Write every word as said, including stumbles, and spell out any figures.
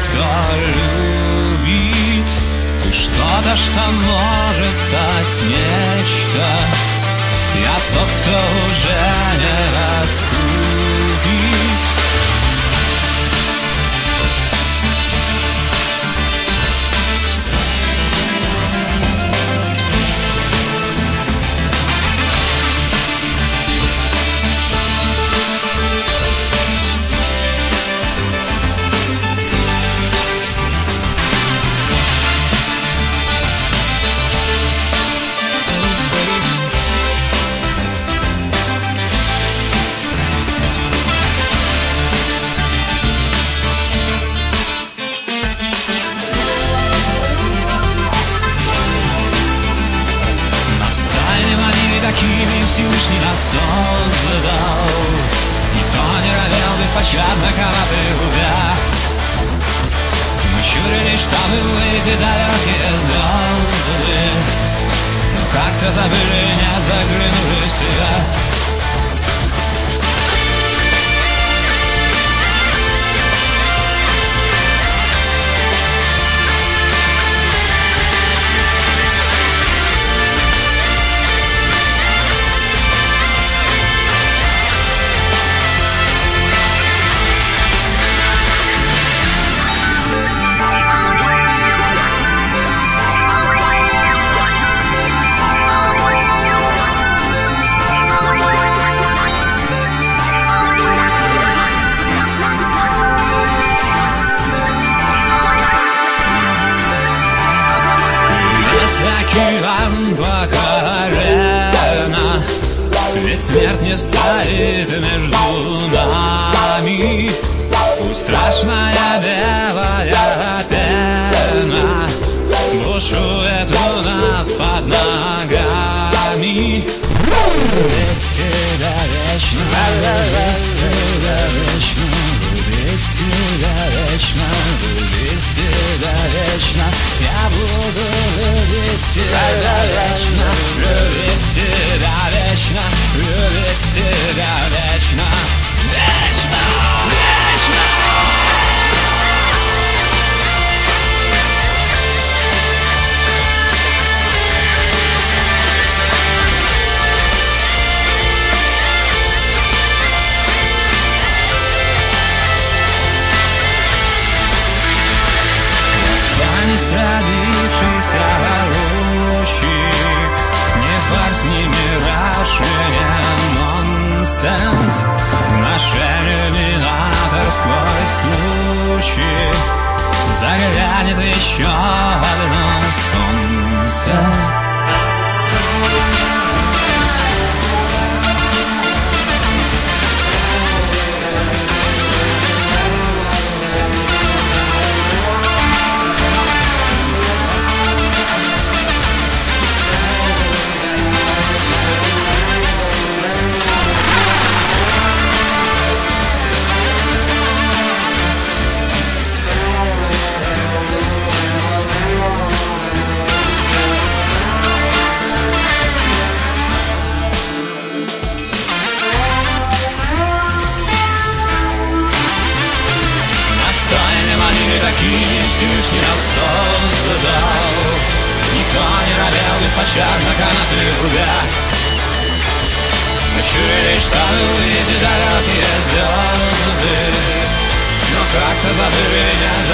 кто любит, и что-то, что может стать нечто. Я тот, кто уже не расступит. Такими Всевышний нас создал. Никто не равен беспощадно канаты рубя. Мы чурились, чтобы выйти далекие звезды, но как-то забыли, не заглянули в себя. Океан по колено, ведь смерть не стоит между нами. Пусть страшная белая пена бушует у нас под ногами. Любить тебя вечно, любить тебя вечно, любить тебя вечно, любить тебя вечно. Я буду любить тебя вечно, любить тебя вечно, любить тебя вечно, вечно, вечно. Пробившийся лучи, не фарс, не мираж, не нонсенс. Наш иллюминатор сквозь тучи заглянет еще одно солнце. Такими Всевышний нас создал. Никто не равен беспощадно канаты рубя. Мы чурились, чтобы увидеть далекие звезды, но как-то забыли, не